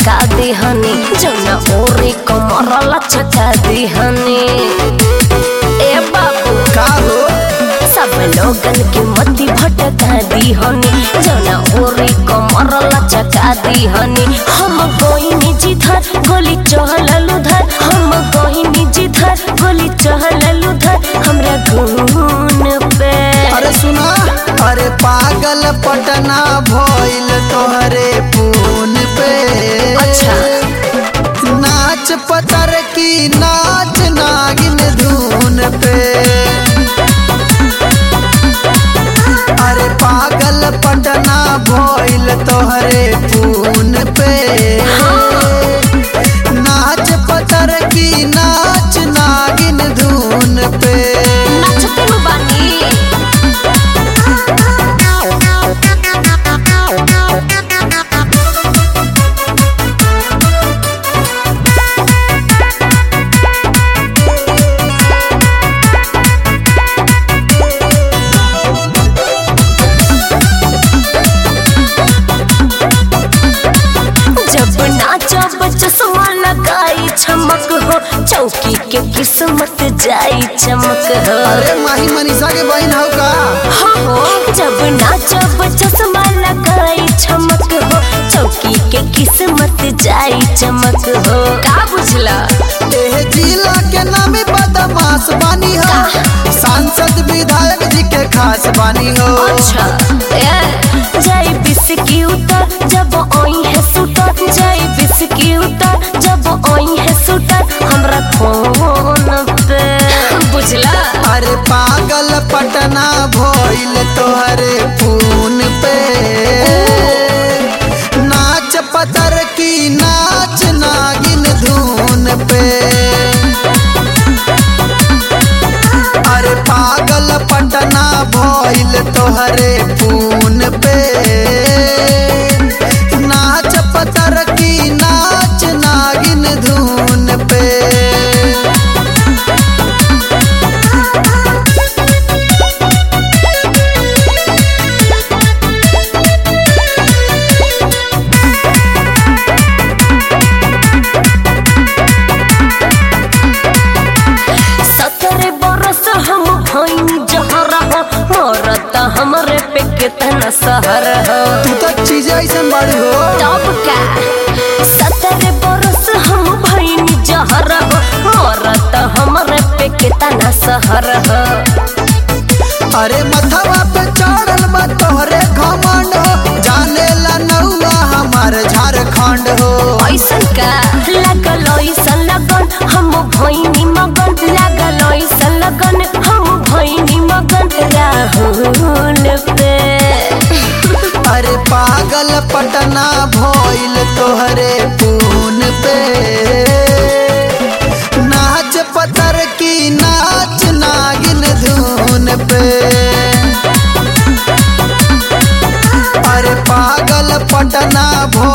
लटका दिहनी जौना ओरी कमर लचका दिहनी। ए बाबू का हो सब लोगन के मती भटका दिहनी जौना ओरी कमर लचका दिहनी। हम कोई जिधर गोली चहलल उधर, हम कोई जिधर गोली चहलल उधर हमरा खून पे। अरे सुना अरे पागल पटना भइल तोहरे फोन पे। अच्छा नाच पतर की नाच नागिन धून पे। अरे पागल पटना भइल तोहरे फोन पे। नाच पतर की नाच नागिन धून पे। नाचते नु बानी जब नाचब चश्मा लगाई चमक हो, चौकी के किस्मत जाई चमक हो। अरे माही मनीषा के बहन हो का? हो जब नाचब चश्मा लगाई चमक हो, चौकी के किस्मत जाई चमक हो। का बुझला एह जिला के नामी बदमाश बानी हो, सांसद विधायक जी के खास बानी हो। अच्छा जाई बिस्की उतर जब ओई है सुटर, जाई बिस्की उतर जब ओई है सुटर हमरा फोन पे। बुझला अरे पागल पटना भइल तोहरे फोन पे। नाच पतर की नाच नागिन धून पे। अरे पागल पटना भइल तोहरे फोन पे। नाच पतर की नाच नागिन धून पे। हमरे पे कितना सहर हो। तू तो चीज ऐसन बड़ी हो। तब का 17 बरस हम भइनी जहर हो, मरत हमरे पे कितना सहर हो। अरे मथवा पे चढ़ल बा तोहरे घमंड हो, जाने ला नौआ हमार झारखंड हो। ऐसन का लागल ऐसन लगन हम भइनी मगन, लागल ऐसन लगन हम भइनी मगन राहुल पे। अरे पागल पटना भइल तोहरे फोन पे। नाच पतर की नाच नागिन धून पे। अरे पागल पटना